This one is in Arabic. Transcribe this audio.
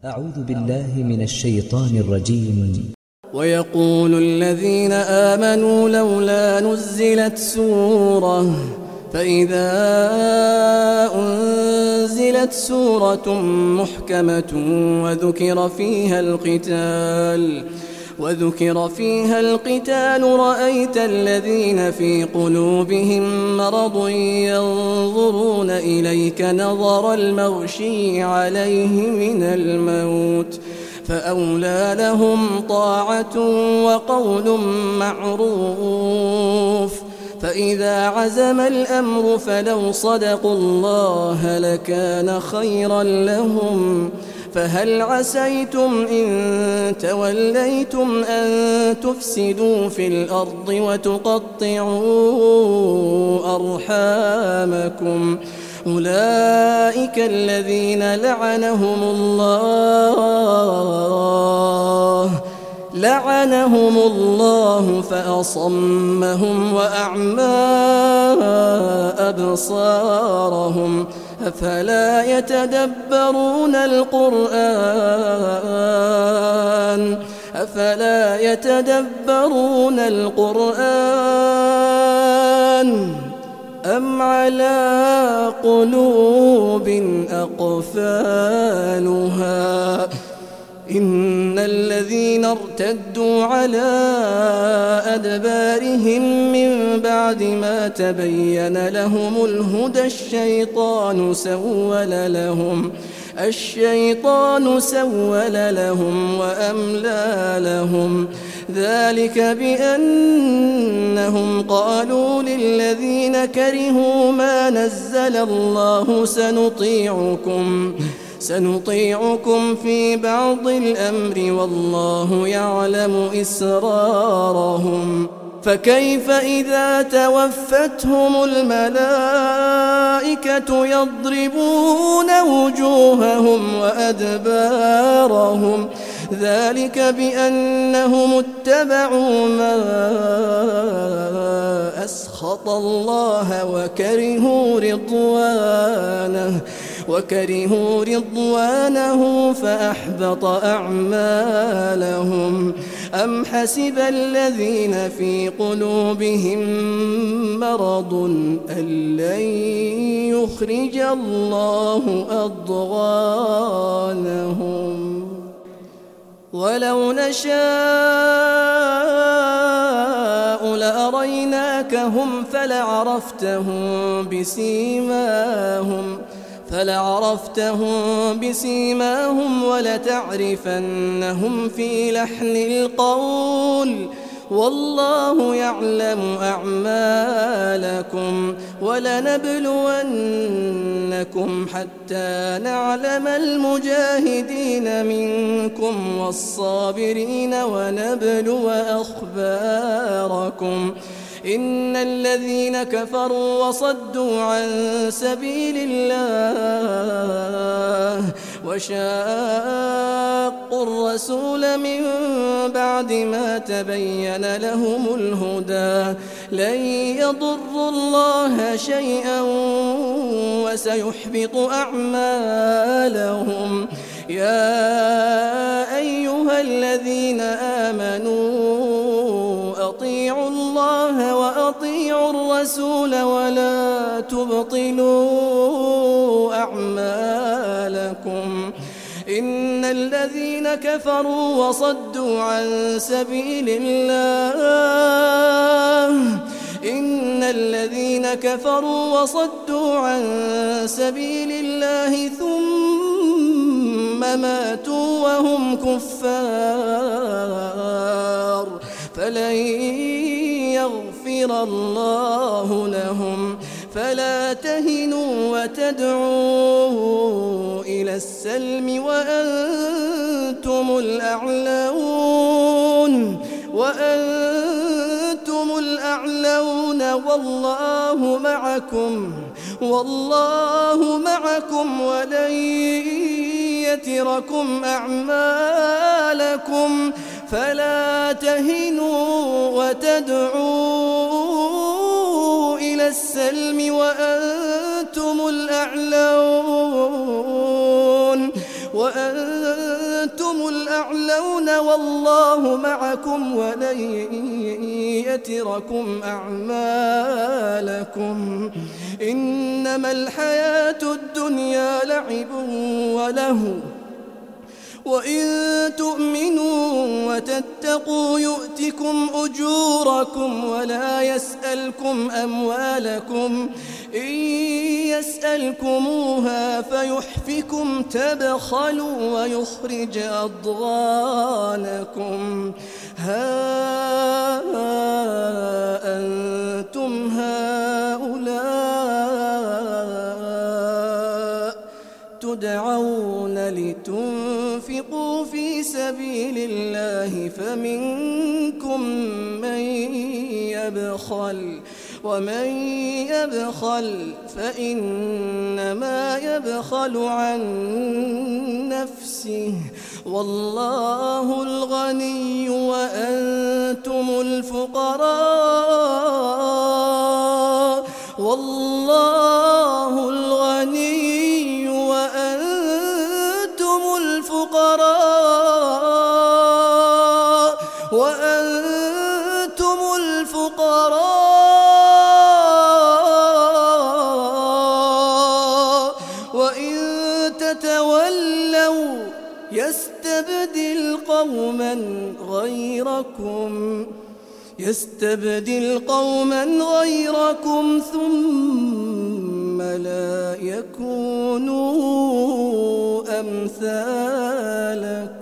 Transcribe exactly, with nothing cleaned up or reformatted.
أعوذ بالله من الشيطان الرجيم. ويقول الذين آمنوا لولا نزلت سورة فإذا أنزلت سورة محكمة وذكر فيها القتال وذكر فيها القتال رأيت الذين في قلوبهم مرض ينظرون إليك نظر المغشي عليه من الموت فأولى لهم طاعة وقول معروف فإذا عزم الأمر فلو صدقوا الله لكان خيرا لهم فهل عسيتم إن توليتم أن تفسدوا في الأرض وتقطعوا أرحامكم أولئك الذين لعنهم الله لعنهم الله فأصمهم وأعمى أبصارهم أفلا يتدبرون القرآن أفلا يتدبرون القرآن أم على قلوب أقفالها إن الذين ارتدوا على أدبارهم من بعد ما تبين لهم الهدى الشيطان سول لهم الشيطان سول لهم وأملى لهم ذلك بأنهم قالوا للذين كرهوا ما نزل الله سنطيعكم سنطيعكم في بعض الأمر والله يعلم إسرارهم فكيف إذا توفتهم الملائكة يضربون وجوههم وأدبارهم ذلك بأنهم اتبعوا ما أسخط الله وكرهوا رضوانه وكرهوا رضوانه فأحبط أعمالهم أم حسب الذين في قلوبهم مرض أن لن يخرج الله أضغانهم ولو نشاء لأريناكهم فلعرفتهم بسيماهم فلعرفتهم بسيماهم ولتعرفنهم في لحن القول والله يعلم أعمالكم ولنبلونكم حتى نعلم المجاهدين منكم والصابرين ونبلو أخباركم إن الذين كفروا وصدوا عن سبيل الله وشاقوا الرسول من بعد ما تبين لهم الهدى لن يضروا الله شيئا وسيحبط أعمالهم يا أيها الذين آمنوا أطيعوا الله وأطيعوا الرسول ولا تبطلوا أعمالكم إن الذين كفروا وصدوا عن سبيل الله إن الذين كفروا وصدوا عن سبيل الله ثم ماتوا وهم كفار فلن يغفر الله لهم فلا تهنوا وتدعوا إلى السلم وأنتم الأعلون وأنتم الأعلون والله معكم والله معكم ولن يتركم أعمالكم فلا تهنوا وتدعوا إلى السلم وأنتم الأعلون وأنتم الأعلون والله معكم ولن يتركم أعمالكم إنما الحياة الدنيا لعب وله وإن تؤمنوا وتتقوا يؤتكم أجوركم ولا يسألكم أموالكم إن يسألكموها فيحفكم تبخلوا ويخرج أضغانكم ها أنتم هؤلاء تدعون لتنفقوا في سبيل الله فمنكم من يبخل ومن يبخل فإنما يبخل عن نفسه والله الغني وأنتم الفقراء والله الغني وأنتم الفقراء وأنتم الفقراء وإن تتولوا يستبدل قوما غيركم يستبدل قوما غيركم ثم لا يكونوا أمثالكم.